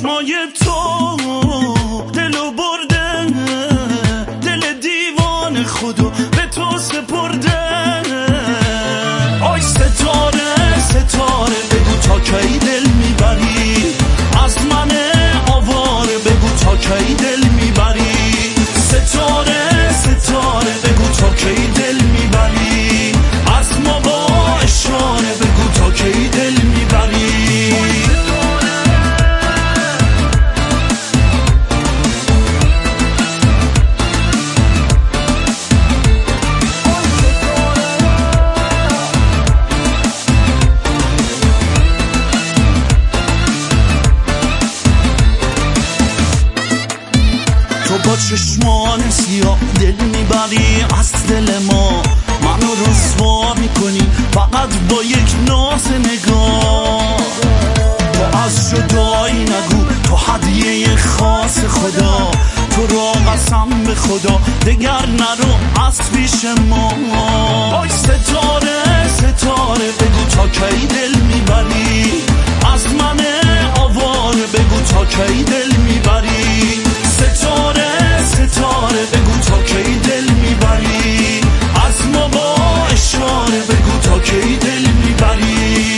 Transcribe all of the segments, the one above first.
چشمای تو دلو برده، دل دیوان خودو به تو سپرده. آی ستاره ستاره بگو تا کی دل میبری از من آواره، بگو تا کی دل میبری. ستاره ستاره بگو تا کی دل میبری از ما با اشاره، بگو تا کی دل میبری. تو با چشمان سیاه دل میبری از دل ما، منو رسوا میکنی فقط با یک ناز نگاه. تو از جدایی نگو، تو هدیه خاص خدا، تو را قسم به خدا دگر نرو از پیش ما. آی ستاره ستاره بگو تا کی دل میبری از من آواره، بگو تا کی دل میبری. ستاره ستاره بگو تا کی دل میبری از ما با اشاره، بگو تا کی دل میبری.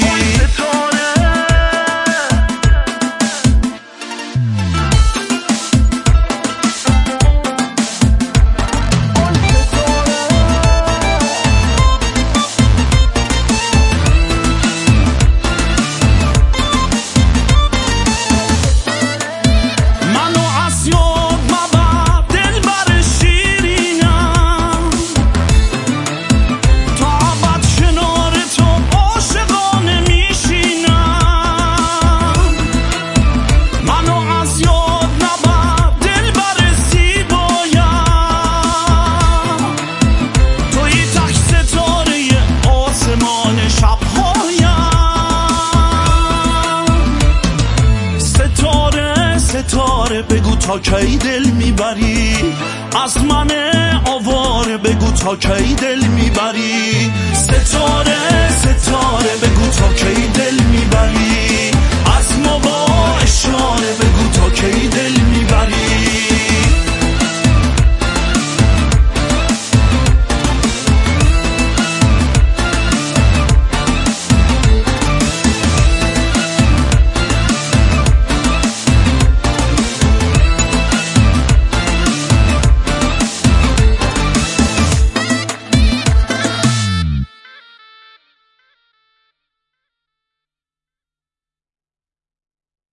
ستاره بگو تا کی دل میبری از من آواره، بگو تا کی دل میبری. ستاره ستاره بگو تا کی دل میبری از ما با اشاره، بگو تا کی